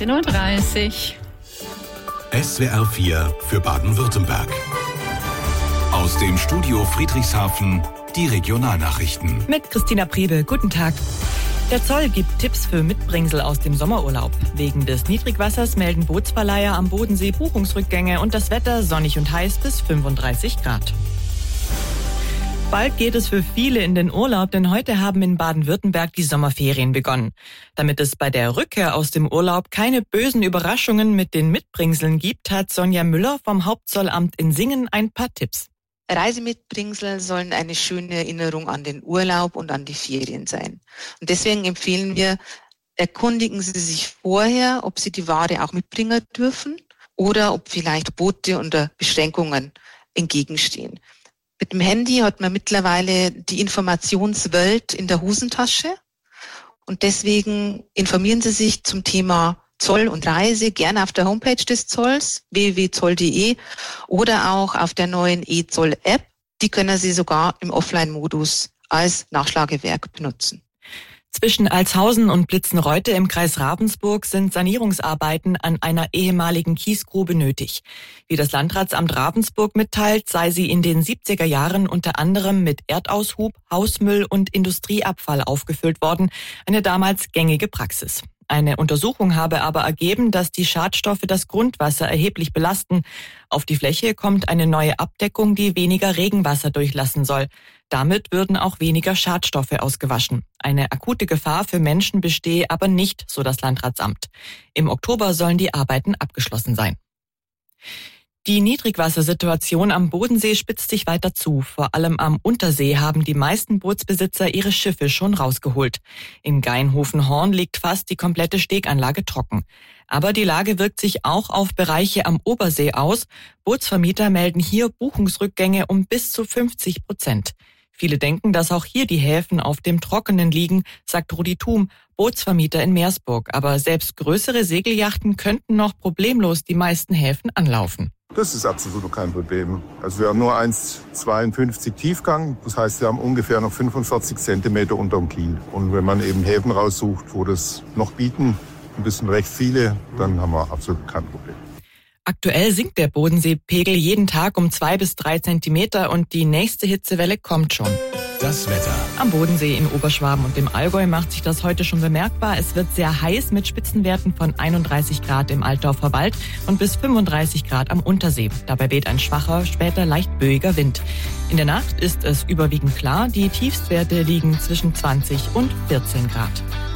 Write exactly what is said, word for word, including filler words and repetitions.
achtzehn Uhr dreißig. S W R vier für Baden-Württemberg. Aus dem Studio Friedrichshafen die Regionalnachrichten. Mit Christina Priebe, guten Tag. Der Zoll gibt Tipps für Mitbringsel aus dem Sommerurlaub. Wegen des Niedrigwassers melden Bootsverleiher am Bodensee Buchungsrückgänge und das Wetter sonnig und heiß bis fünfunddreißig Grad. Bald geht es für viele in den Urlaub, denn heute haben in Baden-Württemberg die Sommerferien begonnen. Damit es bei der Rückkehr aus dem Urlaub keine bösen Überraschungen mit den Mitbringseln gibt, hat Sonja Müller vom Hauptzollamt in Singen ein paar Tipps. Reisemitbringsel sollen eine schöne Erinnerung an den Urlaub und an die Ferien sein. Und deswegen empfehlen wir, erkundigen Sie sich vorher, ob Sie die Ware auch mitbringen dürfen oder ob vielleicht Boote unter Beschränkungen entgegenstehen. Mit dem Handy hat man mittlerweile die Informationswelt in der Hosentasche und deswegen informieren Sie sich zum Thema Zoll und Reise gerne auf der Homepage des Zolls w w w punkt zoll punkt d e oder auch auf der neuen E-Zoll-App. Die können Sie sogar im Offline-Modus als Nachschlagewerk benutzen. Zwischen Altshausen und Blitzenreute im Kreis Ravensburg sind Sanierungsarbeiten an einer ehemaligen Kiesgrube nötig. Wie das Landratsamt Ravensburg mitteilt, sei sie in den siebziger Jahren unter anderem mit Erdaushub, Hausmüll und Industrieabfall aufgefüllt worden, eine damals gängige Praxis. Eine Untersuchung habe aber ergeben, dass die Schadstoffe das Grundwasser erheblich belasten. Auf die Fläche kommt eine neue Abdeckung, die weniger Regenwasser durchlassen soll. Damit würden auch weniger Schadstoffe ausgewaschen. Eine akute Gefahr für Menschen bestehe aber nicht, so das Landratsamt. Im Oktober sollen die Arbeiten abgeschlossen sein. Die Niedrigwassersituation am Bodensee spitzt sich weiter zu. Vor allem am Untersee haben die meisten Bootsbesitzer ihre Schiffe schon rausgeholt. In Gainhofen-Horn liegt fast die komplette Steganlage trocken. Aber die Lage wirkt sich auch auf Bereiche am Obersee aus. Bootsvermieter melden hier Buchungsrückgänge um bis zu fünfzig Prozent. Viele denken, dass auch hier die Häfen auf dem Trockenen liegen, sagt Rudi Thum, Bootsvermieter in Meersburg. Aber selbst größere Segelyachten könnten noch problemlos die meisten Häfen anlaufen. Das ist absolut kein Problem. Also wir haben nur eins Komma zweiundfünfzig Tiefgang. Das heißt, wir haben ungefähr noch fünfundvierzig Zentimeter unterm Kiel. Und wenn man eben Häfen raussucht, wo das noch bieten, und das sind recht viele, dann haben wir absolut kein Problem. Aktuell sinkt der Bodenseepegel jeden Tag um zwei bis drei Zentimeter und die nächste Hitzewelle kommt schon. Das Wetter. Am Bodensee in Oberschwaben und im Allgäu macht sich das heute schon bemerkbar. Es wird sehr heiß mit Spitzenwerten von einunddreißig Grad im Altdorfer Wald und bis fünfunddreißig Grad am Untersee. Dabei weht ein schwacher, später leicht böiger Wind. In der Nacht ist es überwiegend klar. Die Tiefstwerte liegen zwischen zwanzig und vierzehn Grad.